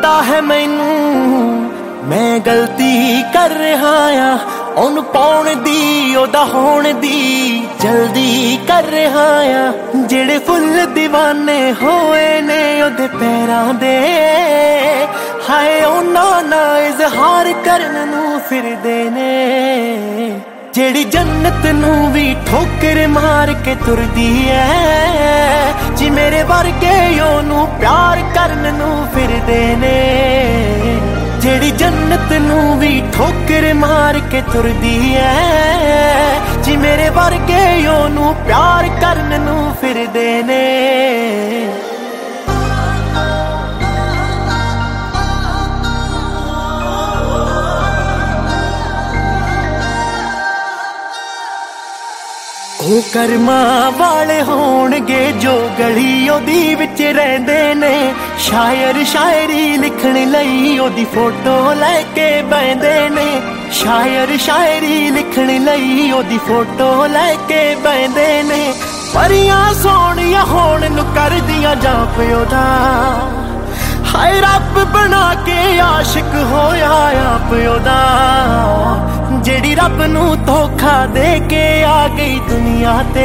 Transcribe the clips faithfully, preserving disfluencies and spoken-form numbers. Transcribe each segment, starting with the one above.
पता है मैनू मैं गलती कर रहा आ, ओनू पाउण दी ओदा होण दी जल्दी कर रहा आ। जेड़े फुल दीवाने होए ने ओदे पैरां दे, हाय ओना ना इजहार करन नू फिरदे ने। जेड़ी जन्नत नू भी ठोकर मार के तुरदी है, जी मेरे वर्गे ओनू प्यार करन नू फिरदे ने। जेड़ी जन्नत नू भी ठोकर मार के तुरदी है, जी मेरे वर्गे ओनू प्यार करन नू फिरदे ने। ओ कर्मा वाले होणगे जो गली ओदी विच रहिंदे ने। शायर शायरी लिखण लई ओदी फोटो लैके बहिंदे ने। शायर शायरी लिखण लई ओदी फोटो लैके बहिंदे ने। परियां सोहणियां होण नू करदियां जां पिओ दा, हाय रब बना के आशिक होया आप ओदा। जेड़ी रब नू धोखा दे के आ गई दुनिया ते,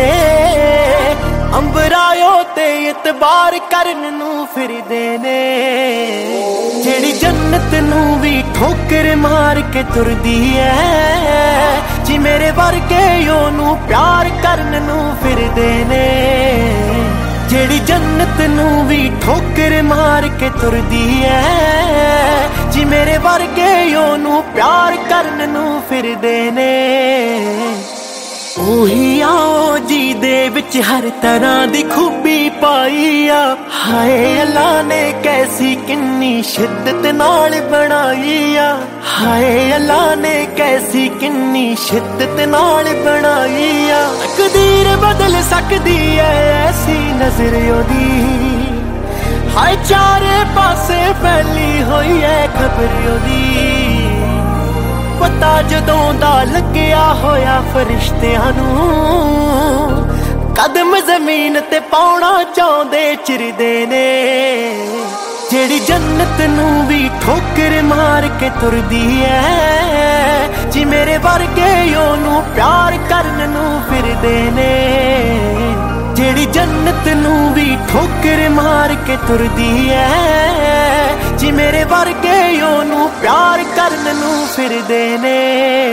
अंबरायो ते इतबार करन नू फिरदे ने। जेड़ी जन्नत नू भी ठोकर मार के तुरदी है, जी मेरे वर्गे ओनू प्यार करन नू फिरदे ने। जेड़ी जन्नत नू भी ठोकर मार के तुरदी है, जी मेरे वर्गे ओनू प्यार करन नू फिरदे ने। ओही आओ जी दे विच हर तरह दी खूबी पाई आ, हाय अल्लाह ने कैसी किन्नी शिद्दत नाल बनाई आ। हाय अल्लाह ने कैसी किन्नी शिद्दत नाल बनाई आ। तकदीर बदल सकदी है ऐसी नजर ओदी, हाय चारे पासे फैली होई है खबर ओदी। पता जदों दा लग्या होया फरिश्तियां नू, कदम जमीन ते पाउणा चाहुंदे चिरदे ने। जेड़ी जन्नत नू भी ठोकर मार के तुरदी है, जी मेरे वर्गे ओनू प्यार करन नू फिरदे ने। जेड़ी जन्नत नू भी ठोकर मार के तुरदी है, जी मेरे वर्गे ओनू प्यार करन नू फिरदे ने।